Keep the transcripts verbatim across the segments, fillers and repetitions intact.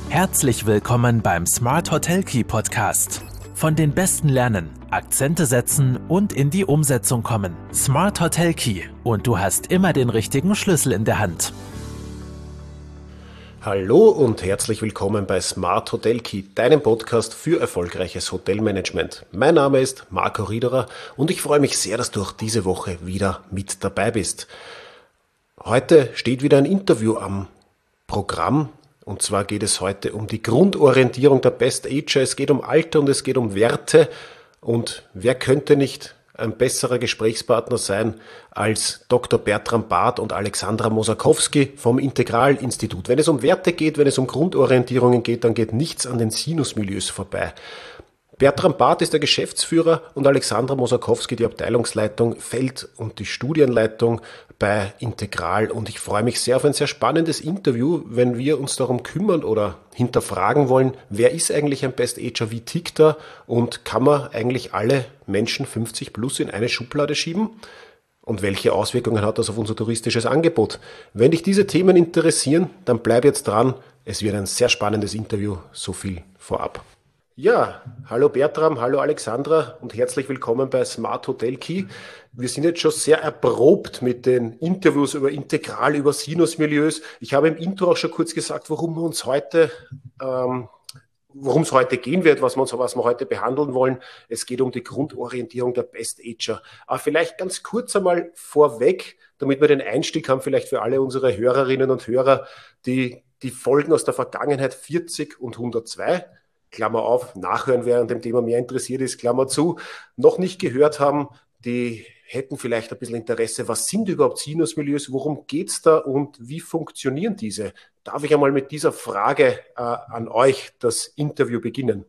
Herzlich willkommen beim Smart Hotel Key Podcast. Von den Besten lernen, Akzente setzen und in die Umsetzung kommen. Smart Hotel Key und du hast immer den richtigen Schlüssel in der Hand. Hallo und herzlich willkommen bei Smart Hotel Key, deinem Podcast für erfolgreiches Hotelmanagement. Mein Name ist Marco Riederer und ich freue mich sehr, dass du auch diese Woche wieder mit dabei bist. Heute steht wieder ein Interview am Programm. Und zwar geht es heute um die Grundorientierung der Best Ager. Es geht um Alter und es geht um Werte. Und wer könnte nicht ein besserer Gesprächspartner sein als Doktor Bertram Barth und Alexandra Mosakowski vom Integral-Institut. Wenn es um Werte geht, wenn es um Grundorientierungen geht, dann geht nichts an den Sinusmilieus vorbei. Bertram Barth ist der Geschäftsführer und Alexandra Mosakowski die Abteilungsleitung Feld- und die Studienleitung bei Integral. Und ich freue mich sehr auf ein sehr spannendes Interview, wenn wir uns darum kümmern oder hinterfragen wollen, wer ist eigentlich ein Best Ager, wie tickt er und kann man eigentlich alle Menschen fünfzig plus in eine Schublade schieben? Und welche Auswirkungen hat das auf unser touristisches Angebot? Wenn dich diese Themen interessieren, dann bleib jetzt dran. Es wird ein sehr spannendes Interview, so viel vorab. Ja, hallo Bertram, hallo Alexandra und herzlich willkommen bei Smart Hotel Key. Wir sind jetzt schon sehr erprobt mit den Interviews über Integral, über Sinusmilieus. Ich habe im Intro auch schon kurz gesagt, worum wir uns heute, ähm, worum es heute gehen wird, was wir, uns, was wir heute behandeln wollen. Es geht um die Grundorientierung der Best Ager. Aber vielleicht ganz kurz einmal vorweg, damit wir den Einstieg haben, vielleicht für alle unsere Hörerinnen und Hörer, die die Folgen aus der Vergangenheit vierzig und hundertzwei, Klammer auf, nachhören, wer an dem Thema mehr interessiert ist, Klammer zu, noch nicht gehört haben, die hätten vielleicht ein bisschen Interesse, was sind überhaupt Sinusmilieus, worum geht's da und wie funktionieren diese? Darf ich einmal mit dieser Frage äh, an euch das Interview beginnen?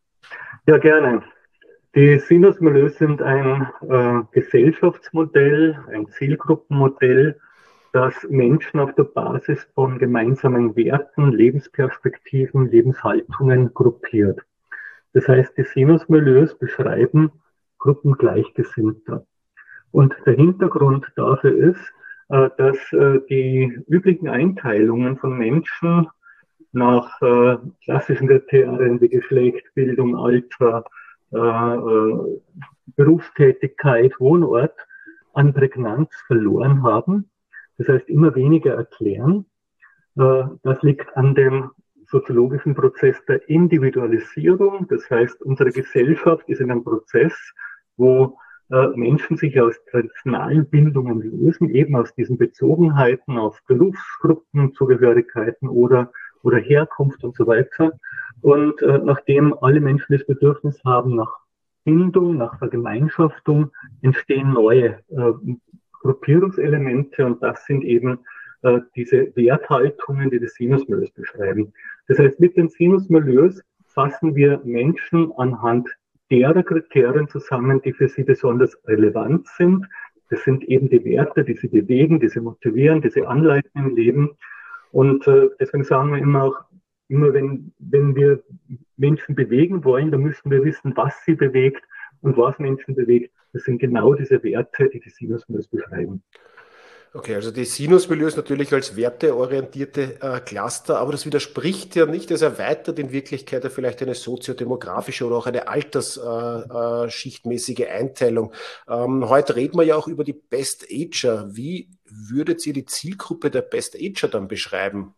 Ja, gerne. Die Sinusmilieus sind ein äh, Gesellschaftsmodell, ein Zielgruppenmodell, das Menschen auf der Basis von gemeinsamen Werten, Lebensperspektiven, Lebenshaltungen gruppiert. Das heißt, die Sinusmilieus beschreiben Gruppen Gleichgesinnter. Und der Hintergrund dafür ist, äh, dass äh, die üblichen Einteilungen von Menschen nach äh, klassischen Kriterien wie Geschlecht, Bildung, Alter, äh, äh, Berufstätigkeit, Wohnort an Prägnanz verloren haben. Das heißt, immer weniger erklären. Das liegt an dem soziologischen Prozess der Individualisierung. Das heißt, unsere Gesellschaft ist in einem Prozess, wo Menschen sich aus traditionellen Bildungen lösen, eben aus diesen Bezogenheiten auf Berufsgruppen, Zugehörigkeiten oder, oder Herkunft und so weiter. Und nachdem alle Menschen das Bedürfnis haben nach Bindung, nach Vergemeinschaftung, entstehen neue Gruppierungselemente und das sind eben äh, diese Werthaltungen, die die Sinusmilieus beschreiben. Das heißt, mit den Sinusmilieus fassen wir Menschen anhand derer Kriterien zusammen, die für sie besonders relevant sind. Das sind eben die Werte, die sie bewegen, die sie motivieren, die sie anleiten im Leben. Und äh, deswegen sagen wir immer auch, immer wenn, wenn wir Menschen bewegen wollen, dann müssen wir wissen, was sie bewegt und was Menschen bewegt. Das sind genau diese Werte, die die Sinusmilieus beschreiben. Okay, also die Sinusmilieus natürlich als werteorientierte äh, Cluster, aber das widerspricht ja nicht, das erweitert in Wirklichkeit ja vielleicht eine soziodemografische oder auch eine altersschichtmäßige äh, äh, Einteilung. Ähm, heute reden wir ja auch über die Best Ager. Wie würdet ihr die Zielgruppe der Best Ager dann beschreiben?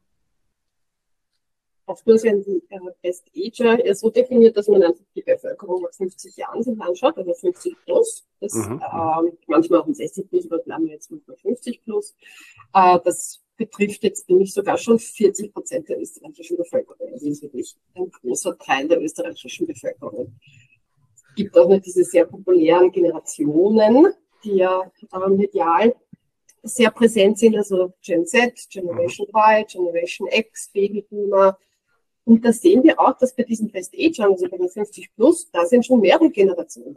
Oftmals werden die äh, Best Ager eher so definiert, dass man einfach die Bevölkerung ab fünfzig Jahren sich anschaut, also fünfzig plus. Das, Mhm. äh, manchmal auch um sechzig plus, aber bleiben wir jetzt mit fünfzig plus. Äh, das betrifft jetzt nämlich sogar schon vierzig Prozent der österreichischen Bevölkerung. Also das ist wirklich ein großer Teil der österreichischen Bevölkerung. Es gibt auch noch diese sehr populären Generationen, die ja äh, medial sehr präsent sind, also Gen Z, Generation Y, Generation X, Babyboomer. Und da sehen wir auch, dass bei diesen Best Agern, also bei den fünfzig plus, da sind schon mehrere Generationen.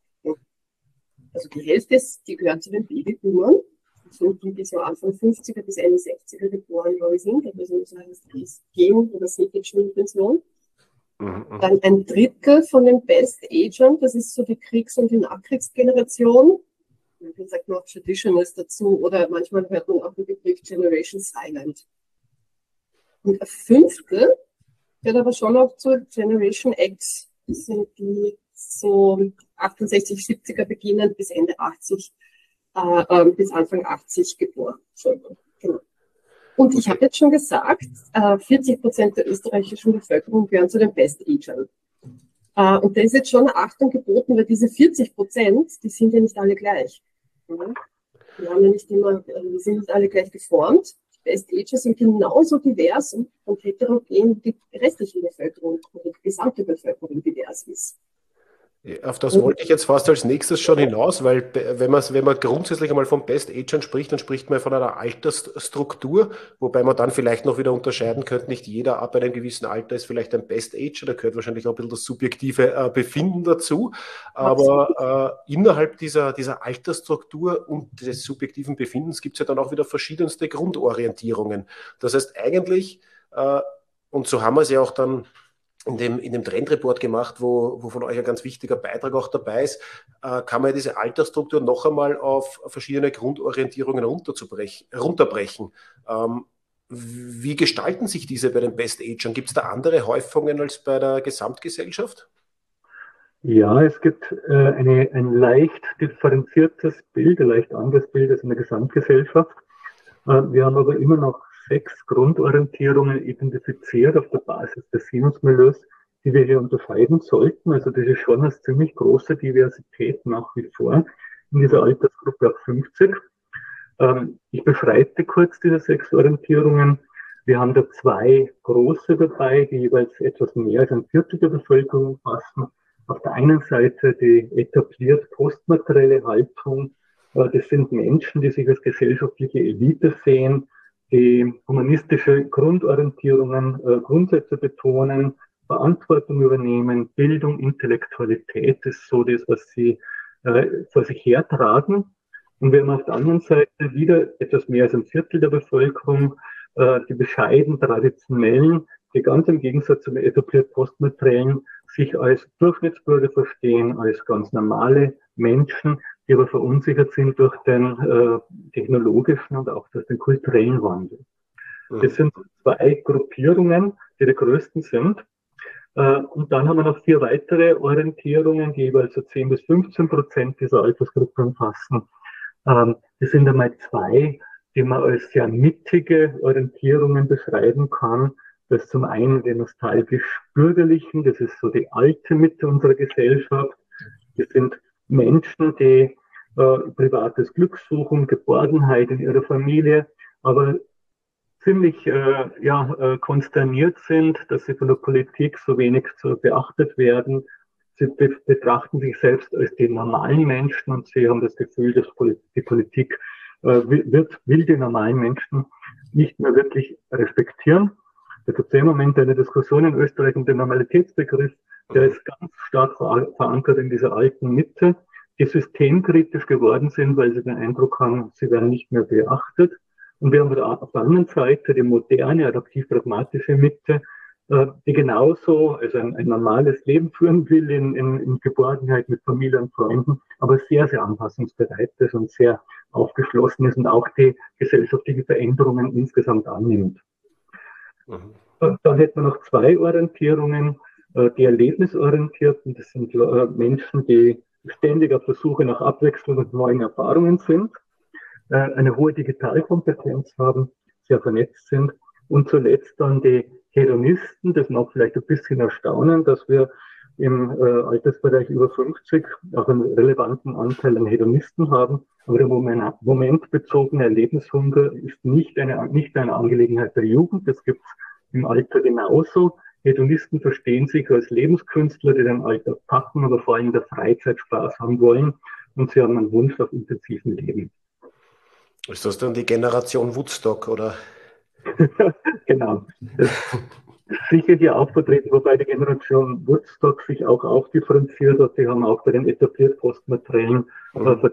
Also die Hälfte, ist, die gehören zu den Babyboomern. Das sind die, die so Anfang fünfziger bis Ende sechziger geboren worden sind. Also so heißt das Gen- oder Sneakage-Pension. Dann ein Drittel von den Best Agern, das ist so die Kriegs- und die Nachkriegsgeneration. Man sagt noch Traditionals dazu oder manchmal hört man auch den Begriff Generation Silent. Und ein Fünftel gehört aber schon auch zur Generation X. Das sind die so achtundsechzig, siebziger beginnen bis Ende achtzig, äh, äh, bis Anfang achtzig geboren. Genau. Und ich habe jetzt schon gesagt, äh, vierzig Prozent der österreichischen Bevölkerung gehören zu den Best-Agern. Äh, und da ist jetzt schon eine Achtung geboten, weil diese vierzig Prozent, die sind ja nicht alle gleich. Ja? Wir haben ja nicht immer, wir sind nicht alle gleich geformt. Die Best-Ager sind genauso divers und, und heterogen wie die restliche Bevölkerung und die gesamte Bevölkerung divers ist. Auf das wollte ich jetzt fast als nächstes schon hinaus, weil wenn man, wenn man grundsätzlich einmal von Best-Agern spricht, dann spricht man von einer Altersstruktur, wobei man dann vielleicht noch wieder unterscheiden könnte, nicht jeder ab einem gewissen Alter ist vielleicht ein Best-Ager, da gehört wahrscheinlich auch ein bisschen das subjektive äh, Befinden dazu, aber äh, innerhalb dieser, dieser Altersstruktur und des subjektiven Befindens gibt es ja dann auch wieder verschiedenste Grundorientierungen. Das heißt eigentlich, äh, und so haben wir es ja auch dann in dem, in dem Trendreport gemacht, wo, wo von euch ein ganz wichtiger Beitrag auch dabei ist, äh, kann man ja diese Altersstruktur noch einmal auf verschiedene Grundorientierungen runterbrechen. Ähm, wie gestalten sich diese bei den Best-Agern? Gibt es da andere Häufungen als bei der Gesamtgesellschaft? Ja, es gibt äh, eine, ein leicht differenziertes Bild, ein leicht anderes Bild als in der Gesamtgesellschaft. Äh, wir haben aber immer noch sechs Grundorientierungen identifiziert auf der Basis des Sinusmilieus, die wir hier unterscheiden sollten. Also das ist schon eine ziemlich große Diversität nach wie vor in dieser Altersgruppe ab fünfzig. Ähm, ich beschreibe kurz diese sechs Orientierungen. Wir haben da zwei große dabei, die jeweils etwas mehr als ein Viertel der Bevölkerung umfassen. Auf der einen Seite die etabliert postmaterielle Haltung. Äh, das sind Menschen, die sich als gesellschaftliche Elite sehen, die humanistische Grundorientierungen, äh, Grundsätze betonen, Verantwortung übernehmen, Bildung, Intellektualität ist so das, was sie äh, vor sich hertragen. Und wir haben auf der anderen Seite wieder etwas mehr als ein Viertel der Bevölkerung, äh, die bescheiden traditionellen, die ganz im Gegensatz zum etabliert postmateriellen sich als Durchschnittsbürger verstehen, als ganz normale Menschen, die aber verunsichert sind durch den äh, technologischen und auch durch den kulturellen Wandel. Mhm. Das sind zwei Gruppierungen, die die größten sind. Äh, und dann haben wir noch vier weitere Orientierungen, die jeweils so zehn bis fünfzehn Prozent dieser Altersgruppe umfassen. Ähm, das sind einmal zwei, die man als sehr mittige Orientierungen beschreiben kann. Das ist zum einen die nostalgisch-bürgerlichen, das ist so die alte Mitte unserer Gesellschaft. Das sind Menschen, die äh, privates Glück suchen, Geborgenheit in ihrer Familie, aber ziemlich äh, ja, äh, konsterniert sind, dass sie von der Politik so wenig so beachtet werden. Sie be betrachten sich selbst als die normalen Menschen und sie haben das Gefühl, dass die Politik äh, wird, will die normalen Menschen nicht mehr wirklich respektieren. Da gibt es im Moment eine Diskussion in Österreich um den Normalitätsbegriff, der ist ganz stark verankert in dieser alten Mitte, die systemkritisch geworden sind, weil sie den Eindruck haben, sie werden nicht mehr beachtet. Und wir haben auf der anderen Seite die moderne, adaptiv-pragmatische Mitte, die genauso, also ein, ein normales Leben führen will in, in, in Geborgenheit mit Familie und Freunden, aber sehr, sehr anpassungsbereit ist und sehr aufgeschlossen ist und auch die gesellschaftlichen Veränderungen insgesamt annimmt. Mhm. Dann hätten wir noch zwei Orientierungen, die erlebnisorientierten, das sind Menschen, die ständig auf der Suche nach Abwechslung und neuen Erfahrungen sind, eine hohe Digitalkompetenz haben, sehr vernetzt sind und zuletzt dann die Hedonisten. Das mag vielleicht ein bisschen erstaunen, dass wir im äh, Altersbereich über fünfzig auch einen relevanten Anteil an Hedonisten haben, aber der Moment, momentbezogene Erlebnishunger ist nicht eine, nicht eine Angelegenheit der Jugend, das gibt es im Alter genauso. Hedonisten verstehen sich als Lebenskünstler, die den Alltag packen, aber vor allem in der Freizeit Spaß haben wollen und sie haben einen Wunsch auf intensiven Leben. Ist das dann die Generation Woodstock, oder? Genau. Das ist sicher hier auch vertreten, wobei die Generation Woodstock sich auch aufdifferenziert hat. Die haben auch bei den etabliert Postmateriellen mhm. vertreten.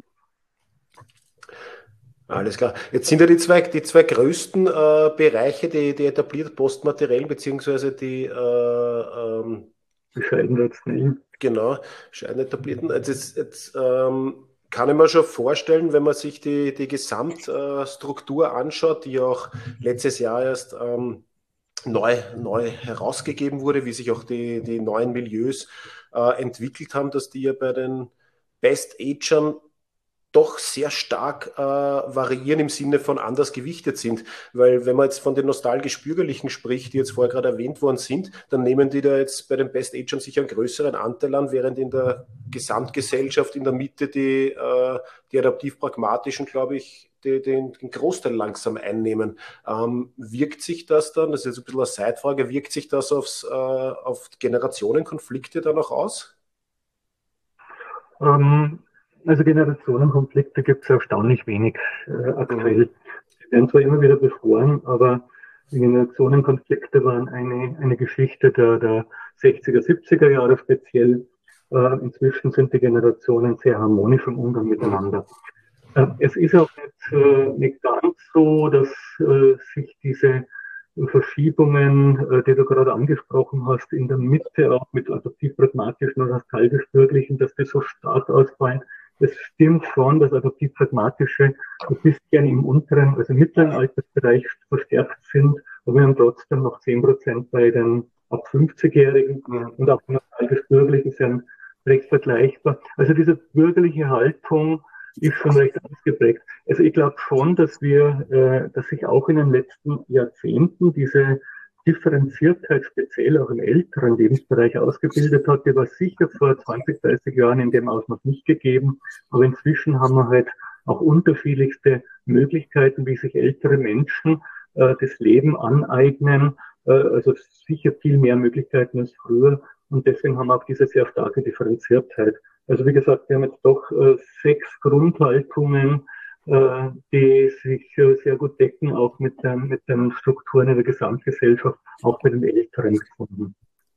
Alles klar. Jetzt sind ja die zwei, die zwei größten äh, Bereiche, die, die etabliert Postmateriellen, beziehungsweise die äh, ähm, bescheiden Genau, bescheiden etablierten. Jetzt, jetzt, jetzt ähm, kann ich mir schon vorstellen, wenn man sich die, die Gesamtstruktur anschaut, die auch letztes Jahr erst ähm, neu, neu herausgegeben wurde, wie sich auch die, die neuen Milieus äh, entwickelt haben, dass die ja bei den Best-Agern doch sehr stark äh, variieren im Sinne von anders gewichtet sind. Weil wenn man jetzt von den nostalgisch-bürgerlichen spricht, die jetzt vorher gerade erwähnt worden sind, dann nehmen die da jetzt bei den Best-Agern sicher einen größeren Anteil an, während in der Gesamtgesellschaft in der Mitte die, äh, die adaptiv-pragmatischen, glaube ich, die, den, den Großteil langsam einnehmen. Ähm, wirkt sich das dann, das ist jetzt ein bisschen eine Zeitfrage, wirkt sich das aufs, äh, auf Generationenkonflikte dann auch aus? Ähm, also Generationenkonflikte gibt es erstaunlich wenig äh, Mhm. aktuell. Sie werden zwar immer wieder beschworen, aber die Generationenkonflikte waren eine, eine Geschichte der, der sechziger, siebziger Jahre speziell. Äh, inzwischen sind die Generationen sehr harmonisch im Umgang Mhm. miteinander. Äh, Es ist auch nicht, äh, nicht ganz so, dass äh, sich diese Verschiebungen, äh, die du gerade angesprochen hast, in der Mitte auch mit adaptiv-pragmatischen und nostalgisch-bürgerlichen, dass die so stark ausfallen. Es stimmt schon, dass adaptiv-pragmatische ein bisschen im unteren, also mittleren Altersbereich verstärkt sind, aber wir haben trotzdem noch zehn Prozent bei den ab fünfzig-Jährigen Mhm. und auch die nostalgisch-bürgerlichen sind recht vergleichbar. Also diese bürgerliche Haltung ist schon recht ausgeprägt. Also ich glaube schon, dass wir, äh, dass sich auch in den letzten Jahrzehnten diese Differenziertheit speziell auch im älteren Lebensbereich ausgebildet hat. Die war sicher vor zwanzig, dreißig Jahren in dem Ausmaß nicht gegeben. Aber inzwischen haben wir halt auch unterschiedlichste Möglichkeiten, wie sich ältere Menschen äh, das Leben aneignen. Äh, also sicher viel mehr Möglichkeiten als früher. Und deswegen haben wir auch diese sehr starke Differenziertheit. Also wie gesagt, wir haben jetzt doch äh, sechs Grundhaltungen, äh, die sich äh, sehr gut decken, auch mit, den, mit den Strukturen in der Gesamtgesellschaft, auch mit den Älteren gefunden.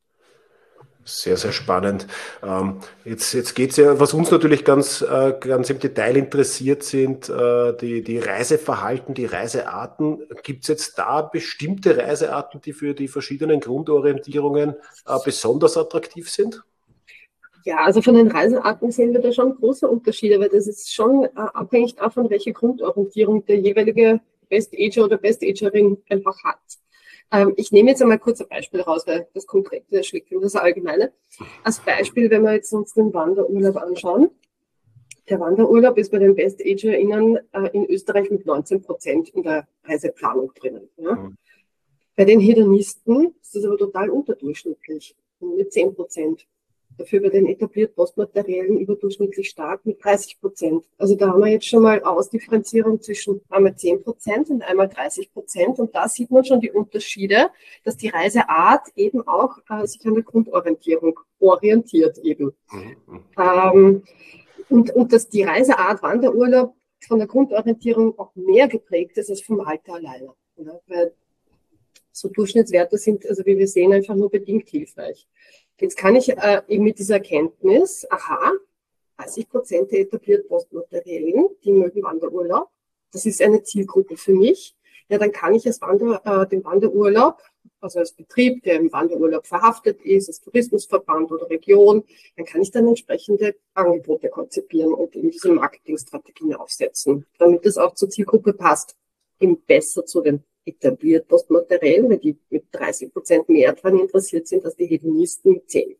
Sehr, sehr spannend. Ähm, jetzt jetzt geht es ja, was uns natürlich ganz, äh, ganz im Detail interessiert sind, äh, die, die Reiseverhalten, die Reisearten. Gibt es jetzt da bestimmte Reisearten, die für die verschiedenen Grundorientierungen äh, besonders attraktiv sind? Ja, also von den Reisearten sehen wir da schon große Unterschiede, weil das ist schon äh, abhängig davon, welche Grundorientierung der jeweilige Best-Ager oder Best-Agerin einfach hat. Ähm, ich nehme jetzt einmal kurz ein Beispiel raus, weil das Konkrete schlägt für das Allgemeine. Als Beispiel, wenn wir jetzt uns den Wanderurlaub anschauen. Der Wanderurlaub ist bei den Best-AgerInnen äh, in Österreich mit neunzehn Prozent in der Reiseplanung drinnen. Ja? Mhm. Bei den Hedonisten ist das aber total unterdurchschnittlich, mit zehn Prozent. Dafür bei den etabliert Postmateriellen überdurchschnittlich stark mit dreißig Prozent. Also da haben wir jetzt schon mal Ausdifferenzierung zwischen einmal zehn Prozent und einmal dreißig Prozent. Und da sieht man schon die Unterschiede, dass die Reiseart eben auch äh, sich an der Grundorientierung orientiert eben. Mhm. Ähm, und, und dass die Reiseart Wanderurlaub von der Grundorientierung auch mehr geprägt ist als vom Alter alleine. Ja, weil so Durchschnittswerte sind, also wie wir sehen, einfach nur bedingt hilfreich. Jetzt kann ich äh, eben mit dieser Erkenntnis, aha, dreißig Prozent der etabliert Postmaterialien, die mögen Wanderurlaub. Das ist eine Zielgruppe für mich. Ja, dann kann ich als Wander, äh, den Wanderurlaub, also als Betrieb, der im Wanderurlaub verhaftet ist, als Tourismusverband oder Region, dann kann ich dann entsprechende Angebote konzipieren und eben diese Marketingstrategien aufsetzen, damit es auch zur Zielgruppe passt. Eben besser zu den etabliert Postmaterialien, weil die mit dreißig Prozent mehr daran interessiert sind als die Hedonisten mit zehn.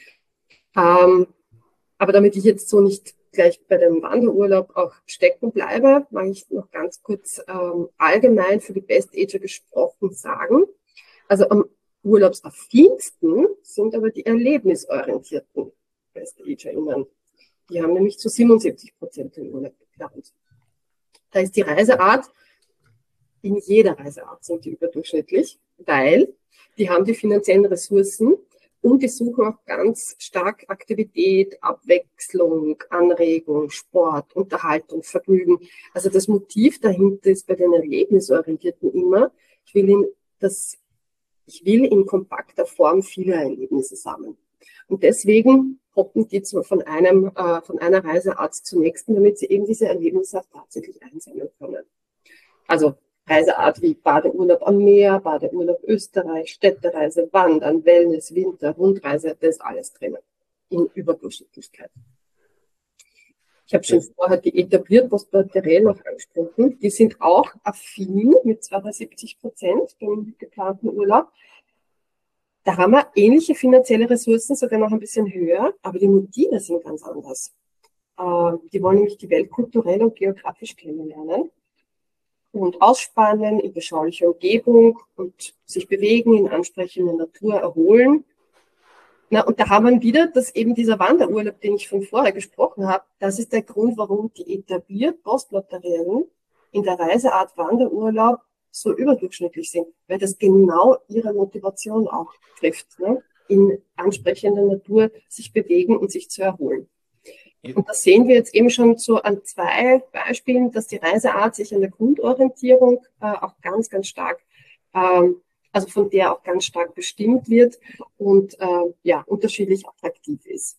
Ähm, aber damit ich jetzt so nicht gleich bei dem Wanderurlaub auch stecken bleibe, mag ich noch ganz kurz ähm, allgemein für die Best-Ager gesprochen sagen. Also am urlaubsaffinsten sind aber die erlebnisorientierten Best-AgerInnen. Die haben nämlich zu siebenundsiebzig Prozent den Urlaub geplant. Da ist die Reiseart, in jeder Reiseart sind die überdurchschnittlich, weil die haben die finanziellen Ressourcen und die suchen auch ganz stark Aktivität, Abwechslung, Anregung, Sport, Unterhaltung, Vergnügen. Also das Motiv dahinter ist bei den Erlebnisorientierten immer, ich will in, das, ich will in kompakter Form viele Erlebnisse sammeln. Und deswegen hoppen die zwar von einem, äh, von einer Reiseart zur nächsten, damit sie eben diese Erlebnisse auch tatsächlich einsammeln können. Also Reiseart wie Badeurlaub am Meer, Badeurlaub Österreich, Städtereise, Wandern, Wellness, Winter, Rundreise, das ist alles drinnen. In Überdurchschnittlichkeit. Ich habe schon vorher die etabliert postbakteriell noch angesprochen. Die sind auch affin mit zweiundsiebzig Prozent beim geplanten Urlaub. Da haben wir ähnliche finanzielle Ressourcen, sogar noch ein bisschen höher, aber die Motive sind ganz anders. Äh, die wollen nämlich die Welt kulturell und geografisch kennenlernen und ausspannen in beschaulicher Umgebung und sich bewegen, in ansprechender Natur erholen. Na, und da haben wir wieder, dass eben dieser Wanderurlaub, den ich von vorher gesprochen habe, das ist der Grund, warum die etabliert Postlottariellen in der Reiseart Wanderurlaub so überdurchschnittlich sind, weil das genau ihre Motivation auch trifft, ne? In ansprechender Natur sich bewegen und sich zu erholen. Und das sehen wir jetzt eben schon so an zwei Beispielen, dass die Reiseart sich an der Grundorientierung äh, auch ganz, ganz stark, ähm, also von der auch ganz stark bestimmt wird und äh, ja, unterschiedlich attraktiv ist.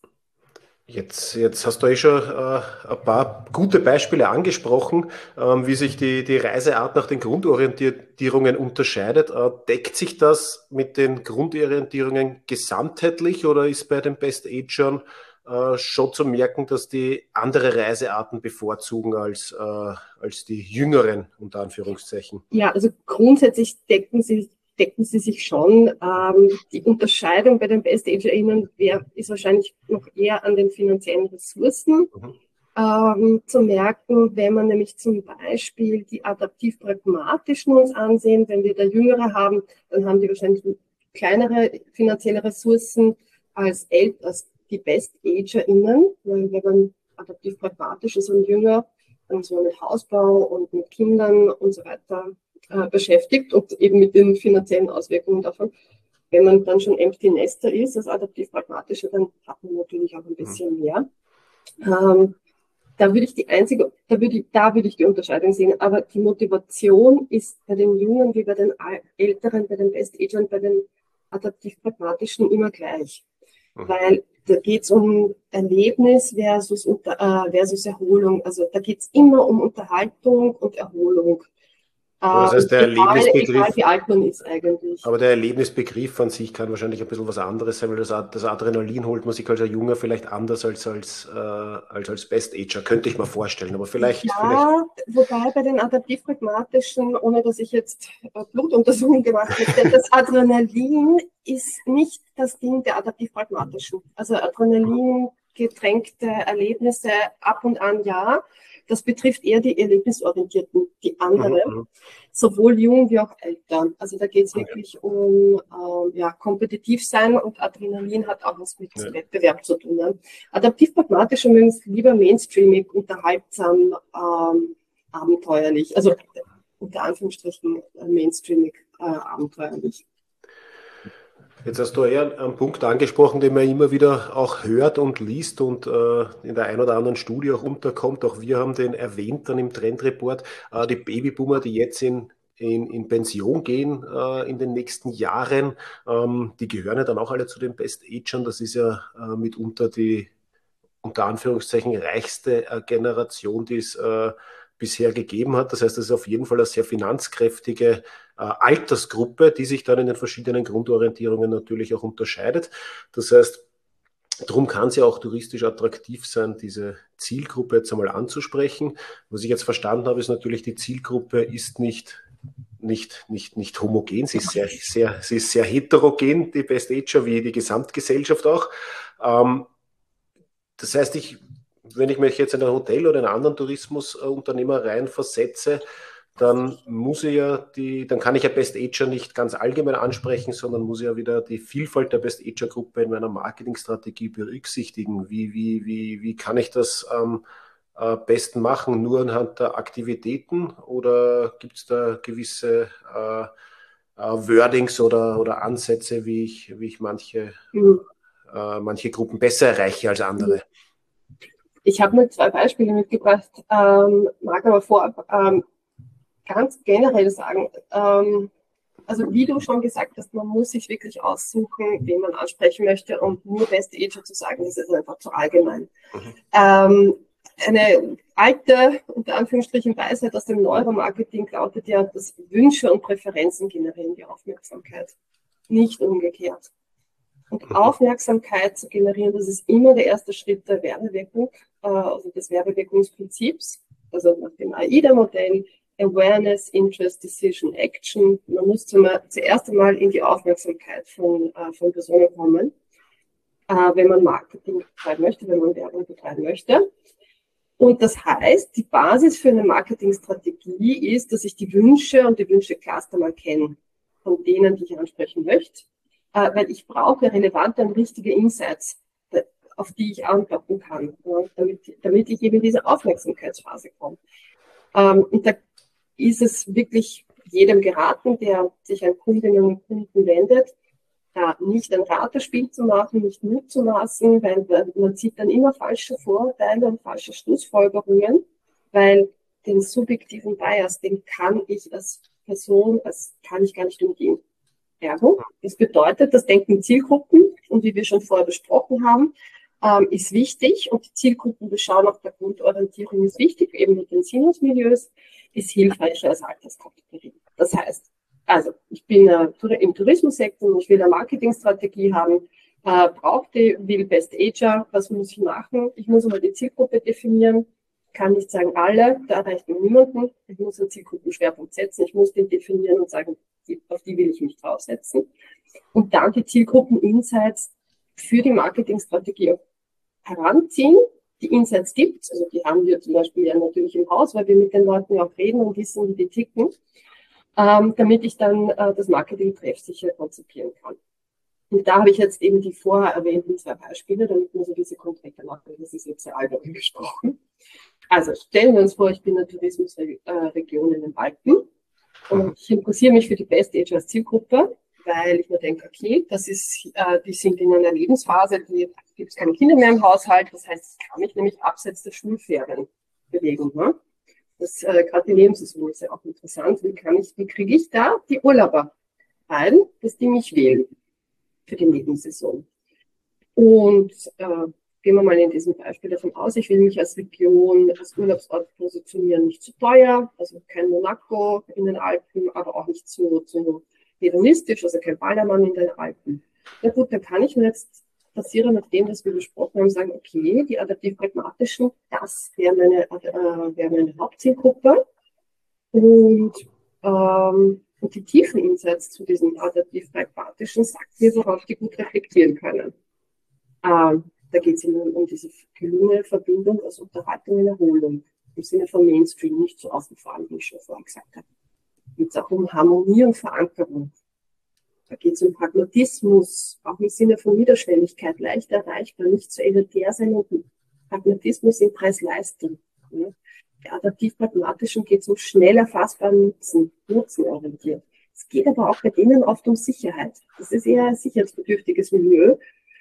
Jetzt, jetzt hast du eh schon äh, ein paar gute Beispiele angesprochen, ähm, wie sich die, die Reiseart nach den Grundorientierungen unterscheidet. Äh, deckt sich das mit den Grundorientierungen gesamtheitlich oder ist bei den Best-Agern äh, schon zu merken, dass die andere Reisearten bevorzugen als, äh, als die jüngeren, unter Anführungszeichen? Ja, also grundsätzlich decken sie decken sie sich schon. Ähm, die Unterscheidung bei den Best-AgerInnen ist wahrscheinlich noch eher an den finanziellen Ressourcen mhm. ähm, zu merken, wenn man nämlich zum Beispiel die adaptiv-pragmatischen uns ansehen, wenn wir da Jüngere haben, dann haben die wahrscheinlich kleinere finanzielle Ressourcen als, El als die Best-AgerInnen, weil wenn man adaptiv-pragmatisch ist und jünger, dann so mit Hausbau und mit Kindern und so weiter beschäftigt und eben mit den finanziellen Auswirkungen davon. Wenn man dann schon Empty Nester ist, als adaptiv-pragmatische, dann hat man natürlich auch ein bisschen mehr. Ähm, da würde ich die einzige, da würde ich, da würde ich die Unterscheidung sehen, aber die Motivation ist bei den Jungen wie bei den Älteren, bei den Best-Agern, bei den adaptiv-pragmatischen immer gleich. Mhm. Weil da geht es um Erlebnis versus, unter, äh, versus Erholung. Also da geht es immer um Unterhaltung und Erholung. Das heißt, der egal, Erlebnisbegriff, egal wie alt man ist eigentlich. Aber der Erlebnisbegriff an sich kann wahrscheinlich ein bisschen was anderes sein, weil das, das Adrenalin holt man sich als ein Junger vielleicht anders als als, äh, als, als Best-Ager, könnte ich mir vorstellen. Aber vielleicht, ja, vielleicht... wobei bei den adaptiv-pragmatischen, ohne dass ich jetzt Blutuntersuchungen gemacht hätte, das Adrenalin ist nicht das Ding der adaptiv-pragmatischen. Also Adrenalin getränkte Erlebnisse ab und an, ja. Das betrifft eher die Erlebnisorientierten, die anderen, mhm. sowohl jung wie auch älter. Also da geht es wirklich okay. um äh, ja, kompetitiv sein und Adrenalin hat auch was mit ja. Wettbewerb zu tun. Ne? Adaptiv-pragmatisch mögen es lieber mainstreamig, unterhaltsam, ähm, abenteuerlich. Also unter Anführungsstrichen mainstreamig, äh, abenteuerlich. Jetzt hast du eher einen Punkt angesprochen, den man immer wieder auch hört und liest und äh, in der einen oder anderen Studie auch unterkommt. Auch wir haben den erwähnt dann im Trendreport. Äh, die Babyboomer, die jetzt in, in, in Pension gehen äh, in den nächsten Jahren, ähm, die gehören ja dann auch alle zu den Best-Agern. Das ist ja äh, mitunter die unter Anführungszeichen reichste äh, Generation, die es äh, bisher gegeben hat. Das heißt, das ist auf jeden Fall eine sehr finanzkräftige äh, Altersgruppe, die sich dann in den verschiedenen Grundorientierungen natürlich auch unterscheidet. Das heißt, darum kann es ja auch touristisch attraktiv sein, diese Zielgruppe jetzt einmal anzusprechen. Was ich jetzt verstanden habe, ist natürlich, die Zielgruppe ist nicht nicht, nicht, nicht homogen, sie ist sehr, sehr, sie ist sehr heterogen, die Best-Ager, wie die Gesamtgesellschaft auch. Ähm, das heißt, ich wenn ich mich jetzt in ein Hotel oder einen anderen Tourismusunternehmer reinversetze, dann muss ich ja die, dann kann ich ja Best-Ager nicht ganz allgemein ansprechen, sondern muss ja wieder die Vielfalt der Best-Ager-Gruppe in meiner Marketingstrategie berücksichtigen. Wie, wie, wie, wie kann ich das am äh, besten machen? Nur anhand der Aktivitäten oder gibt es da gewisse äh, äh, Wordings oder, oder Ansätze, wie ich, wie ich manche, mhm. äh, manche Gruppen besser erreiche als andere? Ich habe nur zwei Beispiele mitgebracht, ähm, mag aber vorab ähm, ganz generell sagen, ähm, also wie du schon gesagt hast, man muss sich wirklich aussuchen, wen man ansprechen möchte und nur Best-Ager zu sagen, das ist einfach zu allgemein. Mhm. Ähm, eine alte, unter Anführungsstrichen, Weisheit aus dem Neuromarketing lautet ja, dass Wünsche und Präferenzen generieren die Aufmerksamkeit, nicht umgekehrt. Und Aufmerksamkeit zu generieren, das ist immer der erste Schritt der Werbewirkung. also des Werbewirkungsprinzips, also nach dem AIDA-Modell, Awareness, Interest, Decision, Action. Man muss zuerst einmal in die Aufmerksamkeit von, von Personen kommen, wenn man Marketing betreiben möchte, wenn man Werbung betreiben möchte. Und das heißt, die Basis für eine Marketingstrategie ist, dass ich die Wünsche und die Wünsche-Cluster mal kenne, von denen, die ich ansprechen möchte, weil ich brauche relevante und richtige Insights, auf die ich antworten kann, damit, damit ich eben in diese Aufmerksamkeitsphase komme. Und da ist es wirklich jedem geraten, der sich an Kundinnen und Kunden wendet, nicht ein Ratespiel zu machen, nicht Mut zu maßen, weil man sieht dann immer falsche Vorurteile und falsche Schlussfolgerungen, weil den subjektiven Bias, den kann ich als Person, das kann ich gar nicht umgehen. Ergo, das bedeutet, das Denken Zielgruppen, und wie wir schon vorher besprochen haben, ähm, ist wichtig, und die Zielgruppenbeschau nach der Grundorientierung ist wichtig, eben mit den Sinusmilieus, ist hilfreicher als Alterskategorie. Das heißt, also ich bin äh, im Tourismussektor und ich will eine Marketingstrategie haben, äh, brauche die, will Best Ager, was muss ich machen? Ich muss mal die Zielgruppe definieren, kann nicht sagen alle, da reicht mir niemanden. Ich muss einen Zielgruppenschwerpunkt setzen, ich muss den definieren und sagen, die, auf die will ich mich draufsetzen. Und dann die Zielgruppen-Insights für die Marketingstrategie heranziehen. Die Insights gibt, also die haben wir zum Beispiel ja natürlich im Haus, weil wir mit den Leuten ja auch reden und wissen, wie die ticken. Ähm, damit ich dann äh, das Marketing treffsicher konzipieren kann. Und da habe ich jetzt eben die vorher erwähnten zwei Beispiele, damit wir so diese konkrete machen. Das ist jetzt sehr allgemein gesprochen. Also stellen wir uns vor, ich bin in der Tourismusregion in den Alpen und ich interessiere mich für die Best Ager als Zielgruppe, weil ich mir denke, okay, das ist, äh, die sind in einer Lebensphase, die gibt es keine Kinder mehr im Haushalt, das heißt, ich kann mich nämlich abseits der Schulferien bewegen. Ne? Das äh, gerade die Nebensaison ist ja auch interessant. Wie kann ich, wie kriege ich da die Urlauber rein, dass die mich wählen für die Nebensaison? Und äh, gehen wir mal in diesem Beispiel davon aus, ich will mich als Region, als Urlaubsort positionieren, nicht zu teuer, also kein Monaco in den Alpen, aber auch nicht zu, zu hedonistisch, also kein Ballermann in den Alpen. Na gut, dann kann ich mir jetzt basierend auf dem, was wir besprochen haben, sagen, okay, die adaptiv-pragmatischen, das wäre meine, äh, wäre meine Hauptzielgruppe. Und, ähm, und die tiefen Insights zu diesen adaptiv-pragmatischen sagt mir, worauf die gut reflektieren können. Ähm, da geht es ihnen um diese gelungene Verbindung aus Unterhaltung und Erholung, im Sinne von Mainstream, nicht so ausgefahren, wie ich schon vorher gesagt habe. Da geht es auch um Harmonie und Verankerung. Da geht es um Pragmatismus, auch im Sinne von Niederschwelligkeit, leicht erreichbar, nicht zu elitär sein, und Pragmatismus im Preis-Leistung. Ja. Bei adaptiv-pragmatischen geht es um schnell erfassbaren Nutzen, nutzenorientiert. Es geht aber auch bei denen oft um Sicherheit. Das ist eher ein sicherheitsbedürftiges Milieu.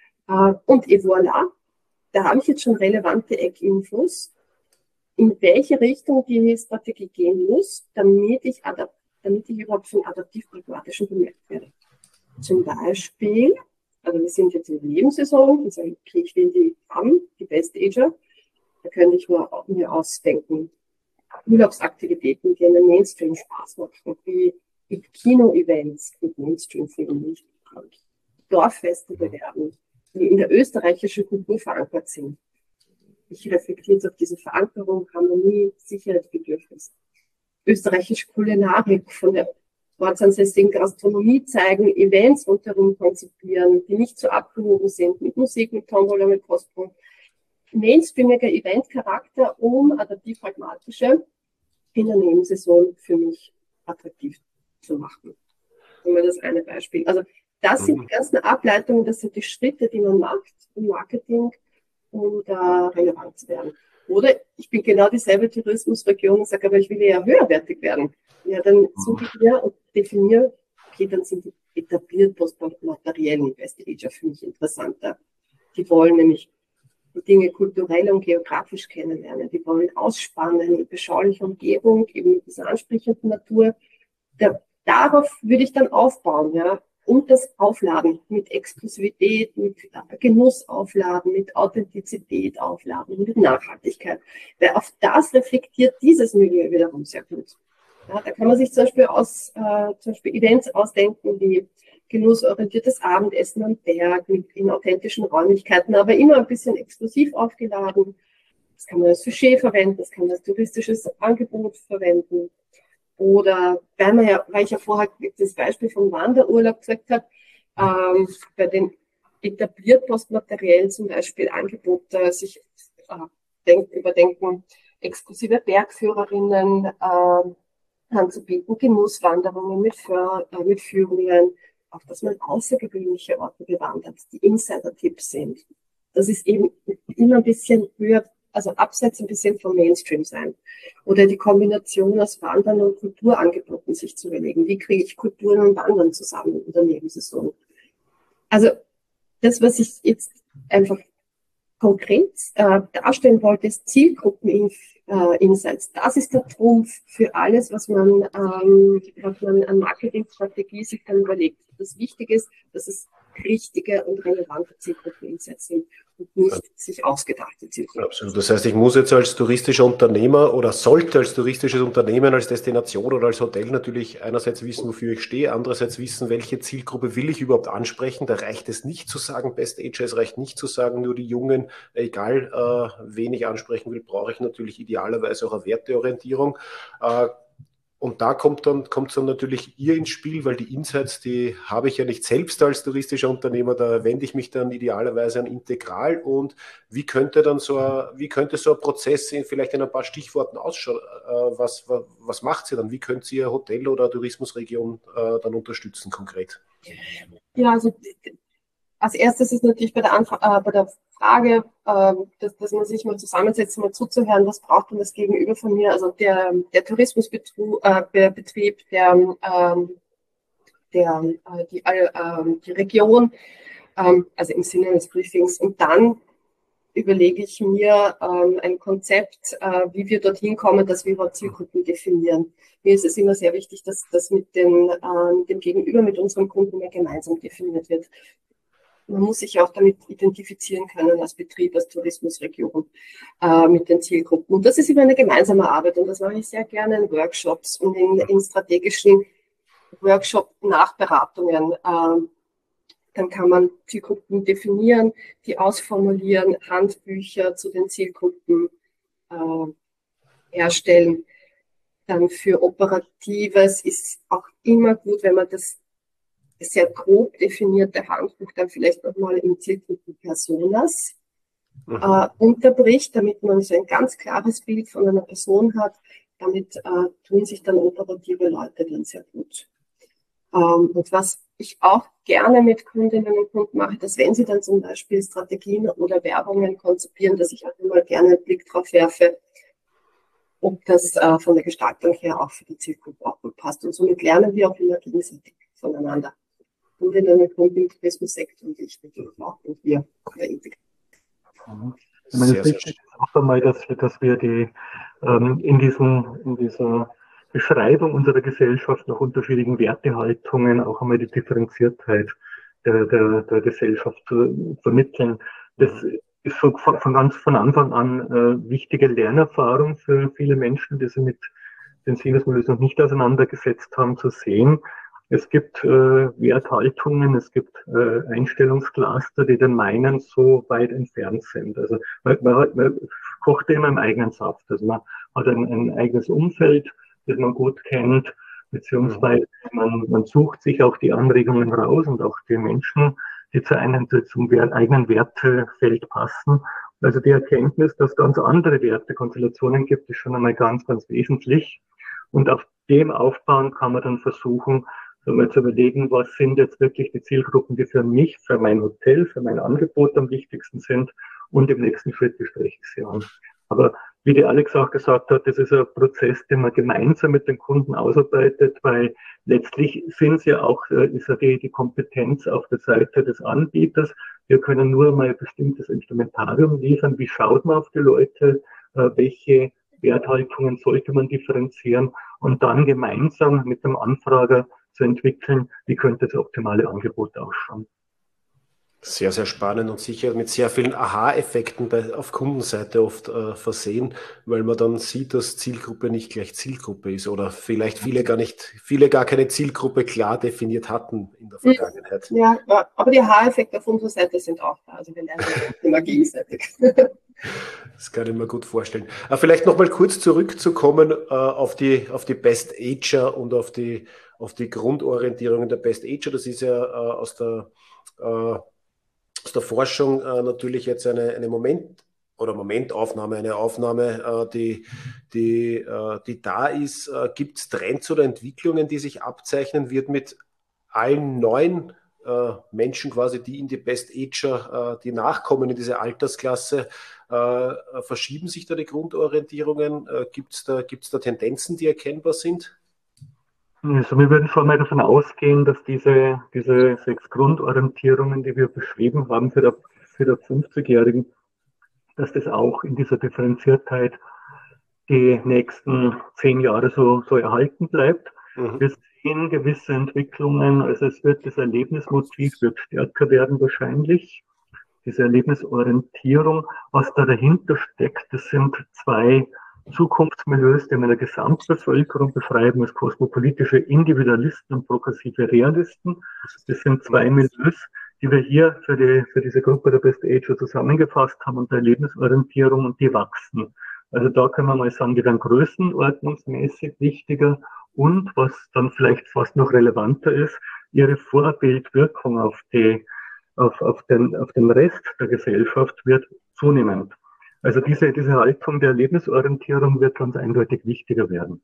Und et voilà, da habe ich jetzt schon relevante Eckinfos, in welche Richtung die Strategie gehen muss, damit ich, adap- damit ich überhaupt von adaptiv-pragmatischen bemerkt werde. Zum Beispiel, also wir sind jetzt in der Nebensaison und sagen, okay, ich will die haben, die Best Ager. Da könnte ich mir, mir ausdenken, Urlaubsaktivitäten, die einen Mainstream Spaß machen, wie, wie Kino-Events mit Mainstream-Filmen, nicht bekannt, Dorffeste bewerben, die in der österreichischen Kultur verankert sind. Ich reflektiere jetzt auf diese Verankerung, Harmonie, Sicherheitsbedürfnis. Österreichische Kulinarik von der ortsansässigen Gastronomie zeigen, Events rundherum konzipieren, die nicht so abgehoben sind, mit Musik, mit Tombola, mit Postpunkt. Mainstreamiger Eventcharakter, um adaptiv-pragmatische in der Nebensaison für mich attraktiv zu machen. Nur das eine Beispiel. Also das sind die ganzen Ableitungen, das sind die Schritte, die man macht im Marketing, um da relevant zu werden. Oder ich bin genau dieselbe Tourismusregion und sage, aber ich will ja höherwertig werden. Ja, dann suche ich mir und definiere, okay, dann sind die etabliert postmateriellen Best Ager für mich interessanter. Die wollen nämlich die Dinge kulturell und geografisch kennenlernen. Die wollen ausspannen, eine beschauliche Umgebung, eben mit dieser ansprechenden Natur. Da, darauf würde ich dann aufbauen, ja. Und das Aufladen mit Exklusivität, mit Genuss aufladen, mit Authentizität aufladen, mit Nachhaltigkeit. Weil auf das reflektiert dieses Milieu wiederum sehr gut. Ja, da kann man sich zum Beispiel, aus, äh, zum Beispiel Events ausdenken, wie genussorientiertes Abendessen am Berg mit in authentischen Räumlichkeiten, aber immer ein bisschen exklusiv aufgeladen. Das kann man als Sujet verwenden, das kann man als touristisches Angebot verwenden. Oder, weil, man ja, weil ich ja vorher das Beispiel vom Wanderurlaub gesagt habe, ähm, bei den etabliert postmateriell zum Beispiel Angebote sich äh, denk, überdenken, exklusive Bergführerinnen äh, anzubieten, Genusswanderungen mit, Für, äh, mit Führungen, auch dass man außergewöhnliche Orte bewandert, die Insider-Tipps sind. Das ist eben immer ein bisschen höher, also abseits ein bisschen vom Mainstream sein. Oder die Kombination aus Wandern und Kulturangeboten sich zu überlegen. Wie kriege ich Kulturen und Wandern zusammen in der Nebensaison? Also das, was ich jetzt einfach konkret äh, darstellen wollte, ist Zielgruppen-Insights. Äh, das ist der Trumpf für alles, was man, ähm, was man an Marketingstrategie sich dann überlegt. Das Wichtige ist, dass es richtige und relevante Zielgruppen-Insights sind und nicht sich ausgedachte Zielgruppen. Absolut. Das heißt, ich muss jetzt als touristischer Unternehmer oder sollte als touristisches Unternehmen, als Destination oder als Hotel natürlich einerseits wissen, wofür ich stehe, andererseits wissen, welche Zielgruppe will ich überhaupt ansprechen. Da reicht es nicht zu sagen, Best Ager, es reicht nicht zu sagen, nur die Jungen, egal äh, wen ich ansprechen will, brauche ich natürlich idealerweise auch eine Werteorientierung. Äh, Und da kommt dann, kommt dann natürlich ihr ins Spiel, weil die Insights, die habe ich ja nicht selbst als touristischer Unternehmer, da wende ich mich dann idealerweise an Integral. Und wie könnte dann so ein, wie könnte so ein Prozess in vielleicht in ein paar Stichworten ausschauen? Was, was, was macht sie dann? Wie könnt ihr Hotel oder Tourismusregion äh, dann unterstützen konkret? Ja, also als erstes ist natürlich bei der, Anf äh, bei der Frage, äh, dass, dass man sich mal zusammensetzt, mal zuzuhören, was braucht denn das Gegenüber von mir? Also der, der Tourismusbetrieb, äh, Betrieb, der, ähm, der, äh, die, äh, die Region, ähm, also im Sinne eines Briefings. Und dann überlege ich mir ähm, ein Konzept, äh, wie wir dorthin kommen, dass wir überhaupt Zielgruppen definieren. Mir ist es immer sehr wichtig, dass das mit den, äh, dem Gegenüber, mit unserem Kunden mehr gemeinsam definiert wird. Man muss sich auch damit identifizieren können als Betrieb, als Tourismusregion äh, mit den Zielgruppen. Und das ist immer eine gemeinsame Arbeit und das mache ich sehr gerne in Workshops und in, in strategischen Workshop-Nachberatungen. Äh, dann kann man Zielgruppen definieren, die ausformulieren, Handbücher zu den Zielgruppen äh, herstellen. Dann für Operatives ist auch immer gut, wenn man das sehr grob definierte Handbuch dann vielleicht nochmal in Zielgruppen-Personas mhm. äh, unterbricht, damit man so ein ganz klares Bild von einer Person hat. Damit äh, tun sich dann operative Leute dann sehr gut. Ähm, und was ich auch gerne mit Kundinnen und Kunden mache, dass wenn sie dann zum Beispiel Strategien oder Werbungen konzipieren, dass ich auch immer gerne einen Blick drauf werfe, ob das äh, von der Gestaltung her auch für die Zielgruppe auch gut passt. Und somit lernen wir auch immer gegenseitig voneinander. Kundinnen und Kunden im Tourismussektor und ich natürlich auch und wir integrieren. Ich meine, es ist wichtig auch einmal, dass, dass wir die ähm, in, diesen, in dieser Beschreibung unserer Gesellschaft nach unterschiedlichen Wertehaltungen auch einmal die Differenziertheit der, der, der Gesellschaft zu vermitteln. Das ist von, von ganz von Anfang an äh, wichtige Lernerfahrung für viele Menschen, die sich mit den Sinnesmodellen noch nicht auseinandergesetzt haben, zu sehen. Es gibt äh, Werthaltungen, es gibt äh, Einstellungscluster, die den meinen so weit entfernt sind. Also man, man, man kocht immer im eigenen Saft. Also man hat ein, ein eigenes Umfeld, das man gut kennt, beziehungsweise man, man sucht sich auch die Anregungen raus und auch die Menschen, die zu einem zum eigenen Wertefeld passen. Also die Erkenntnis, dass es ganz andere Wertekonstellationen gibt, ist schon einmal ganz, ganz wesentlich. Und auf dem Aufbauen kann man dann versuchen, mal zu überlegen, was sind jetzt wirklich die Zielgruppen, die für mich, für mein Hotel, für mein Angebot am wichtigsten sind, und im nächsten Schritt bespreche ich sie an. Aber wie die Alex auch gesagt hat, das ist ein Prozess, den man gemeinsam mit den Kunden ausarbeitet, weil letztlich sind es ja auch, ist ja die, die Kompetenz auf der Seite des Anbieters. Wir können nur mal ein bestimmtes Instrumentarium liefern. Wie schaut man auf die Leute? Welche Werthaltungen sollte man differenzieren? Und dann gemeinsam mit dem Anfrager zu entwickeln, wie könnte das optimale Angebot ausschauen. Sehr, sehr spannend und sicher mit sehr vielen Aha-Effekten auf Kundenseite oft äh, versehen, weil man dann sieht, dass Zielgruppe nicht gleich Zielgruppe ist oder vielleicht viele gar nicht, viele gar keine Zielgruppe klar definiert hatten in der Vergangenheit. Ja, aber die Aha-Effekte auf unserer Seite sind auch da, also wir lernen immer gegenseitig. Das kann ich mir gut vorstellen. Aber vielleicht nochmal kurz zurückzukommen äh, auf die, auf die Best Ager und auf die, auf die Grundorientierungen der Best Ager. Das ist ja äh, aus, der, äh, aus der Forschung äh, natürlich jetzt eine, eine Moment- oder Momentaufnahme, eine Aufnahme, äh, die, die, äh, die da ist. Äh, gibt es Trends oder Entwicklungen, die sich abzeichnen? Wird mit allen neuen äh, Menschen quasi, die in die Best Ager, äh, die nachkommen in diese Altersklasse, äh, verschieben sich da die Grundorientierungen? Äh, gibt es da, gibt's da Tendenzen, die erkennbar sind? Also wir würden schon mal davon ausgehen, dass diese, diese sechs Grundorientierungen, die wir beschrieben haben für der, für der fünfzigjährigen, dass das auch in dieser Differenziertheit die nächsten zehn Jahre so, so erhalten bleibt. Mhm. Wir sehen gewisse Entwicklungen, also es wird das Erlebnismotiv wird stärker werden wahrscheinlich. Diese Erlebnisorientierung, was da dahinter steckt, das sind zwei Zukunftsmilieus, die wir in der Gesamtbevölkerung beschreiben als kosmopolitische Individualisten und progressive Realisten. Das sind zwei Milieus, die wir hier für, die, für diese Gruppe der Best Ager zusammengefasst haben unter Erlebnisorientierung, und die wachsen. Also da können wir mal sagen, die werden größenordnungsmäßig wichtiger, und was dann vielleicht fast noch relevanter ist, ihre Vorbildwirkung auf die Auf, auf, den, auf den Rest der Gesellschaft wird zunehmend. Also diese, diese Haltung der Erlebnisorientierung wird ganz eindeutig wichtiger werden.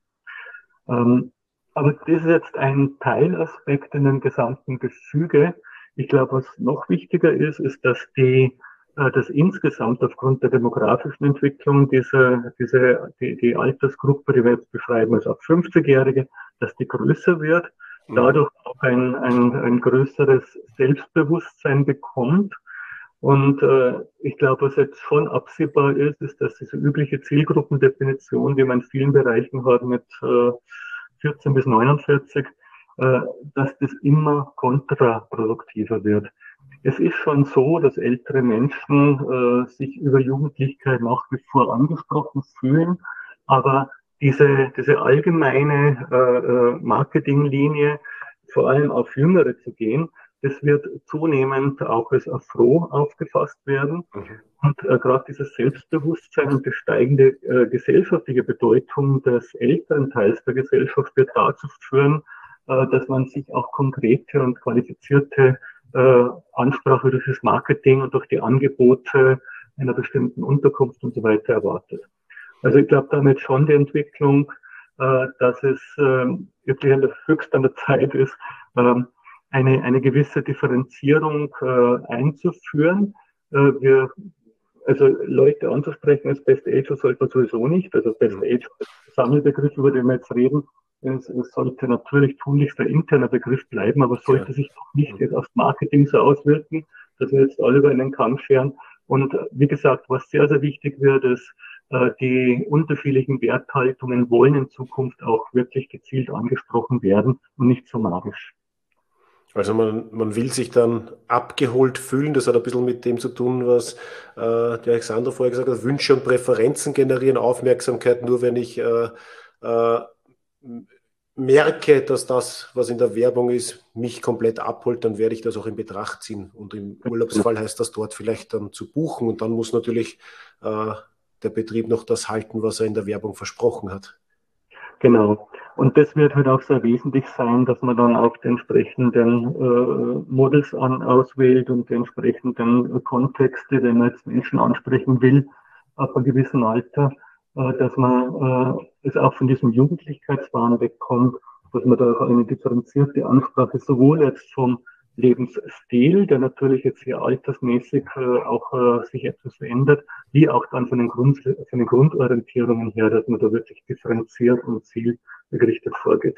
Ähm, aber das ist jetzt ein Teilaspekt in dem gesamten Gefüge. Ich glaube, was noch wichtiger ist, ist, dass die, äh, dass insgesamt aufgrund der demografischen Entwicklung diese, diese, die, die Altersgruppe, die wir jetzt beschreiben als ab fünfzigjährige, dass die größer wird, dadurch auch ein, ein, ein größeres Selbstbewusstsein bekommt. Und äh, ich glaube, was jetzt schon absehbar ist, ist, dass diese übliche Zielgruppendefinition, die man in vielen Bereichen hat mit äh, vierzehn bis neunundvierzig, äh, dass das immer kontraproduktiver wird. Es ist schon so, dass ältere Menschen äh, sich über Jugendlichkeit nach wie vor angesprochen fühlen, aber diese, diese allgemeine äh, Marketinglinie, vor allem auf Jüngere zu gehen, das wird zunehmend auch als Affront aufgefasst werden. Mhm. Und äh, gerade dieses Selbstbewusstsein und die steigende äh, gesellschaftliche Bedeutung des älteren Teils der Gesellschaft wird dazu führen, äh, dass man sich auch konkrete und qualifizierte äh, Ansprache durch das Marketing und durch die Angebote einer bestimmten Unterkunft und so weiter erwartet. Also ich glaube damit schon die Entwicklung, äh, dass es äh, wirklich an der, höchst an der Zeit ist, äh, eine, eine gewisse Differenzierung äh, einzuführen. Äh, wir, also Leute anzusprechen als Best Ager sollte man sowieso nicht. Also Best Ager als Sammelbegriff, über den wir jetzt reden, es, es sollte natürlich tunlichst ein interner Begriff bleiben, aber sollte ja. sich doch nicht jetzt aufs Marketing so auswirken, dass wir jetzt alle über einen Kamm scheren. Und wie gesagt, was sehr, sehr wichtig wird, ist, die unterschiedlichen Werthaltungen wollen in Zukunft auch wirklich gezielt angesprochen werden und nicht summarisch. Also man, man will sich dann abgeholt fühlen. Das hat ein bisschen mit dem zu tun, was äh, der Alexander vorher gesagt hat. Wünsche und Präferenzen generieren Aufmerksamkeit. Nur wenn ich äh, äh, merke, dass das, was in der Werbung ist, mich komplett abholt, dann werde ich das auch in Betracht ziehen. Und im Urlaubsfall heißt das dort vielleicht dann zu buchen. Und dann muss natürlich äh, der Betrieb noch das halten, was er in der Werbung versprochen hat. Genau. Und das wird halt auch sehr wesentlich sein, dass man dann auch die entsprechenden äh, Models an, auswählt und die entsprechenden äh, Kontexte, wenn man jetzt Menschen ansprechen will, ab einem gewissen Alter, äh, dass man äh, es auch von diesem Jugendlichkeitswahn wegkommt, dass man da auch eine differenzierte Ansprache sowohl jetzt vom Lebensstil, der natürlich jetzt hier altersmäßig äh, auch äh, sich etwas verändert, wie auch dann von den, Grund, von den Grundorientierungen her, dass man da wirklich differenziert und zielgerichtet vorgeht.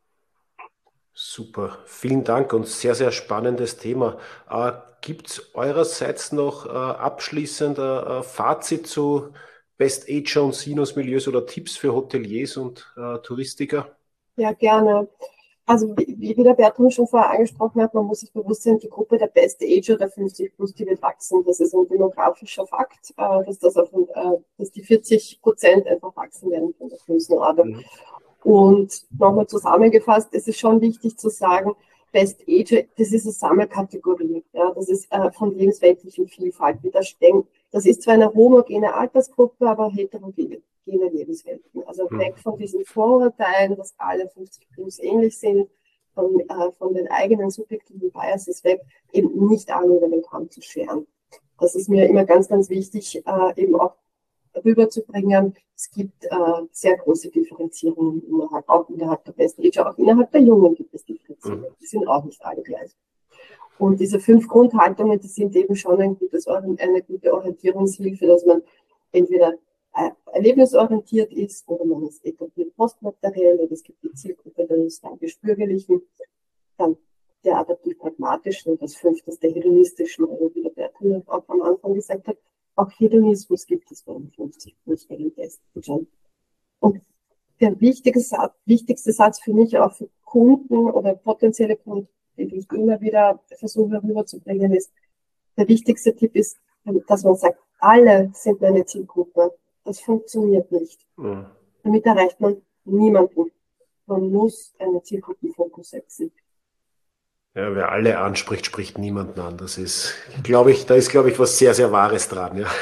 Super, vielen Dank und sehr, sehr spannendes Thema. Äh, Gibt es eurerseits noch äh, abschließend äh, Fazit zu Best Ager und Sinus-Milieus oder Tipps für Hoteliers und äh, Touristiker? Ja, gerne. Also wie, wie der Bertram schon vorher angesprochen hat, man muss sich bewusst sein, die Gruppe der Best Ager der fünfzig plus, die wird wachsen. Das ist ein demografischer Fakt, äh, dass, das auf, äh, dass die vierzig Prozent einfach wachsen werden von der Größenordnung. Mhm. Und nochmal zusammengefasst, es ist schon wichtig zu sagen, Best Ager, das ist eine Sammelkategorie. Ja, das ist äh, von lebensweltlichen Vielfalt. Wir da Das ist zwar eine homogene Altersgruppe, aber heterogene Lebenswelten. Also weg von diesen Vorurteilen, dass alle fünfzig plus ähnlich sind, von, äh, von den eigenen subjektiven Biases weg, eben nicht alle über den Kamm zu scheren. Das ist mir immer ganz, ganz wichtig, äh, eben auch rüberzubringen. Es gibt äh, sehr große Differenzierungen innerhalb, auch innerhalb der besten Age, auch innerhalb der Jungen gibt es Differenzierungen. Die sind auch nicht alle gleich. Und diese fünf Grundhaltungen, die sind eben schon ein gutes, eine gute Orientierungshilfe, dass man entweder erlebnisorientiert ist oder man ist etabliert postmateriell oder es gibt die Zielgruppe der nostalgisch-bürgerlichen, dann der adaptiv-pragmatischen und das fünfte der hedonistischen, oder wie der Bertrand auch am Anfang gesagt hat, auch Hedonismus gibt es bei den fünfzig plus bei den Testen. Und der wichtigste Satz, wichtigste Satz für mich auch für Kunden oder potenzielle Kunden, die ich immer wieder versuche rüberzubringen, ist, der wichtigste Tipp ist, dass man sagt, alle sind meine Zielgruppe. Das funktioniert nicht. Mhm. Damit erreicht man niemanden. Man muss einen Zielgruppenfokus setzen. Ja, wer alle anspricht, spricht niemanden an. Das ist, glaube ich, da ist, glaube ich, was sehr, sehr Wahres dran. Ja. Ja.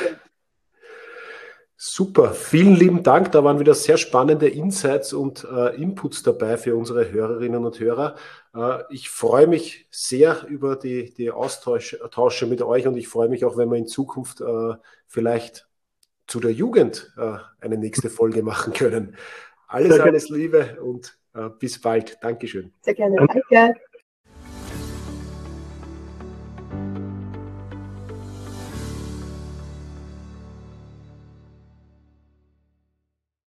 Super, vielen lieben Dank. Da waren wieder sehr spannende Insights und äh, Inputs dabei für unsere Hörerinnen und Hörer. Äh, ich freue mich sehr über die, die Austausche mit euch und ich freue mich auch, wenn wir in Zukunft äh, vielleicht zu der Jugend äh, eine nächste Folge machen können. Alles, alles Liebe und äh, bis bald. Dankeschön. Sehr gerne. Danke.